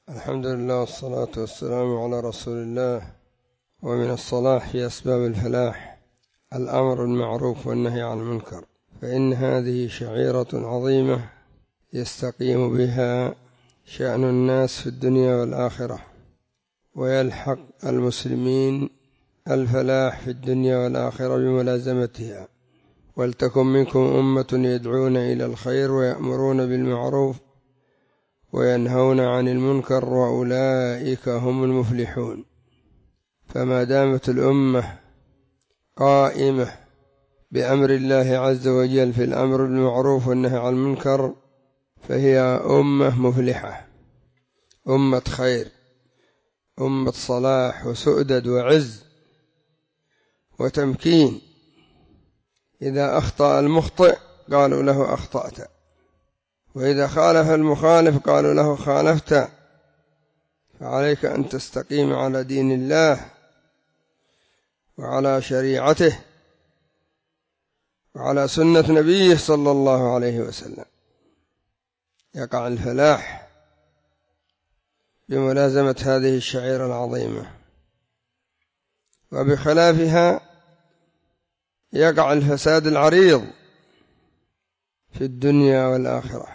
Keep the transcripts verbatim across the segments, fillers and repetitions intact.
الحمد لله والصلاة والسلام على رسول الله. ومن الصلاح في أسباب الفلاح الأمر بالمعروف والنهي عن المنكر، فإن هذه شعيرة عظيمة يستقيم بها شأن الناس في الدنيا والآخرة، ويلحق المسلمين الفلاح في الدنيا والآخرة بملازمتها. ولتكن منكم أمة يدعون إلى الخير ويأمرون بالمعروف وينهون عن المنكر وأولئك هم المفلحون. فما دامت الأمة قائمة بأمر الله عز وجل في الأمر بالمعروف والنهي عن المنكر فهي أمة مفلحة، أمة خير، أمة صلاح وسؤدد وعز وتمكين. إذا أخطأ المخطئ قالوا له أخطأت، وإذا خالف المخالف قالوا له خالفت. فعليك أن تستقيم على دين الله وعلى شريعته وعلى سنة نبيه صلى الله عليه وسلم. يقع الفلاح بملازمة هذه الشعيرة العظيمة، وبخلافها يقع الفساد العريض في الدنيا والآخرة.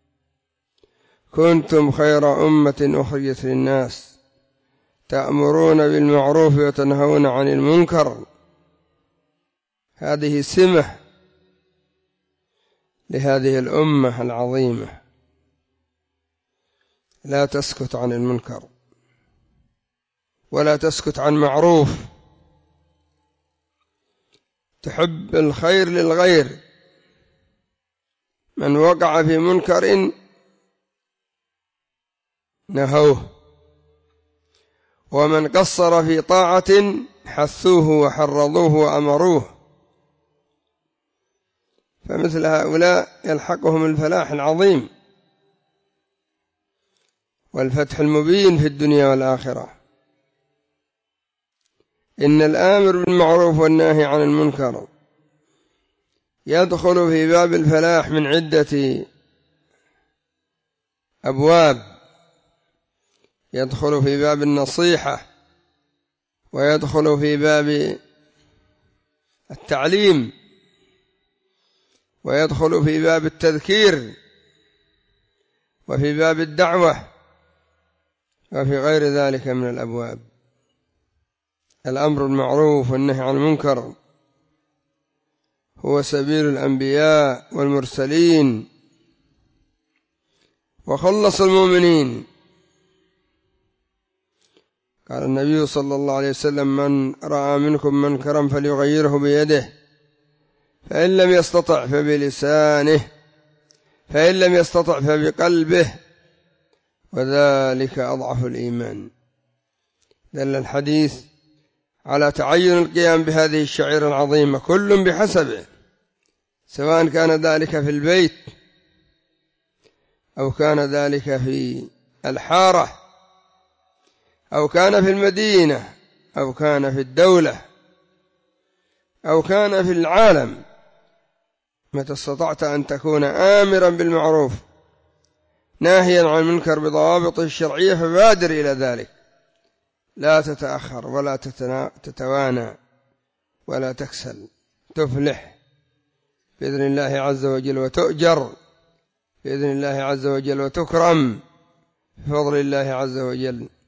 كنتم خير أمة أخرجت للناس تأمرون بالمعروف وتنهون عن المنكر. هذه سمة لهذه الأمة العظيمة، لا تسكت عن المنكر ولا تسكت عن معروف، تحب الخير للغير. من وقع في منكر نهوه، ومن قصر في طاعة حثوه وحرضوه وأمروه. فمثل هؤلاء يلحقهم الفلاح العظيم والفتح المبين في الدنيا والآخرة. إن الآمر بالمعروف والناهي عن المنكر يدخل في باب الفلاح من عدة أبواب. يدخل في باب النصيحة، ويدخل في باب التعليم، ويدخل في باب التذكير، وفي باب الدعوة، وفي غير ذلك من الأبواب. الأمر بالمعروف والنهي عن المنكر هو سبيل الأنبياء والمرسلين وخلص المؤمنين. قال النبي صلى الله عليه وسلم: من رأى منكم منكرا فليغيره بيده، فإن لم يستطع فبلسانه، فإن لم يستطع فبقلبه، وذلك أضعف الإيمان. دل الحديث على تعين القيام بهذه الشعيرة العظيمة، كل بحسبه، سواء كان ذلك في البيت أو كان ذلك في الحارة أو كان في المدينة أو كان في الدولة أو كان في العالم. متى استطعت أن تكون آمرا بالمعروف ناهيا عن المنكر بضوابطه الشرعية فبادر إلى ذلك، لا تتأخر ولا تتوانى ولا تكسل. تفلح بإذن الله عز وجل وتؤجر بإذن الله عز وجل وتكرم بفضل الله عز وجل.